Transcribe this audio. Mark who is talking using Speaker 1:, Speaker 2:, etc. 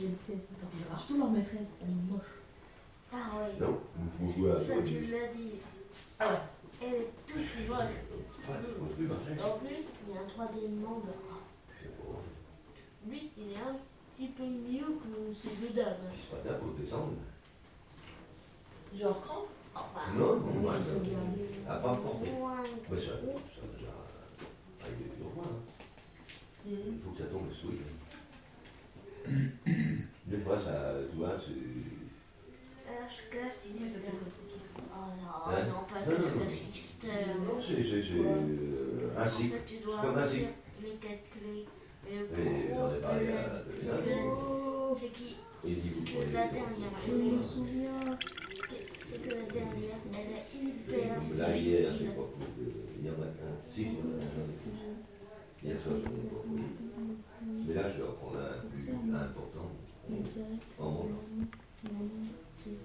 Speaker 1: Surtout leur maîtresse, elle est moche.
Speaker 2: Ah oui.
Speaker 3: Non, il faut jouer à
Speaker 2: Ça, tu l'as dit.
Speaker 1: Ah ouais.
Speaker 2: Elle est toute moche.
Speaker 3: Pas de plus marcher.
Speaker 2: En plus, il y a un troisième membre. Lui, il est un petit peu mieux que ces deux dames.
Speaker 3: C'est pas là pour descendre.
Speaker 1: Genre cran.
Speaker 2: Enfin,
Speaker 3: Non, non,
Speaker 1: Oui,
Speaker 3: moi,
Speaker 1: je sais bien.
Speaker 3: à pas porter.
Speaker 2: moins
Speaker 3: Bah, ça déjà, avec des plus loin. Il faut que ça tombe le swing. Des fois, ça, tu vois, c'est.
Speaker 2: Alors, je cache, il est bien. Oh
Speaker 3: Hein?
Speaker 2: non, pas
Speaker 3: Non,
Speaker 2: que
Speaker 3: non, non.
Speaker 2: ce système.
Speaker 3: Non, c'est
Speaker 2: En
Speaker 3: un cycle.
Speaker 2: fait, tu dois
Speaker 3: Comme un
Speaker 2: remplir
Speaker 3: cycle.
Speaker 2: les 4 clés. Et le
Speaker 3: Et on est parlé à
Speaker 2: c'est qui
Speaker 3: Et il dit, vous
Speaker 2: que
Speaker 3: prenez
Speaker 2: la dernière.
Speaker 1: Je me souviens.
Speaker 2: C'est que la dernière, elle est hyper
Speaker 3: Là, hier, je sais
Speaker 2: difficile.
Speaker 3: pas, il y en a un. Si, il y en a un. Hier soir, je n'en ai pas pris. Mais là, je vais en prendre un plus important en mangeant.